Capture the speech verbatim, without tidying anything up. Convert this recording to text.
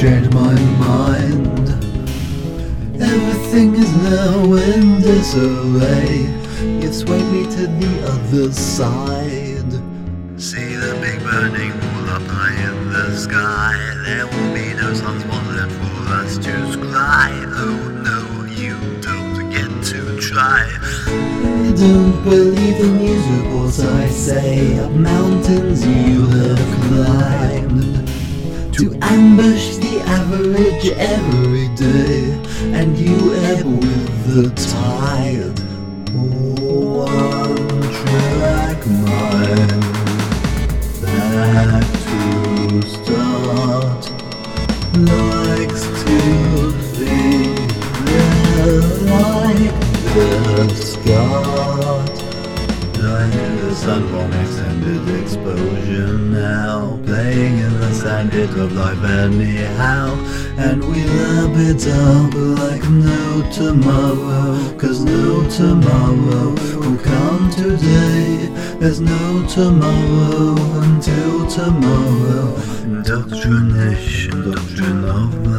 changed my mind. Everything is now in disarray. You've swayed me to the other side. See the big burning wall up high in the sky. There will be no sunspot for us to cry. Oh no, you don't get to try. I don't believe the news reports I say of mountains you have climbed to ambush the average every day, and you ebb with the tide. One track mind, back to start, likes to feel like the start. I hear the sun from extended exposure now, playing in the sandpit of life anyhow. And we lap it up like no tomorrow, cause no tomorrow will come today. There's no tomorrow until tomorrow. Indoctrination, doctrine of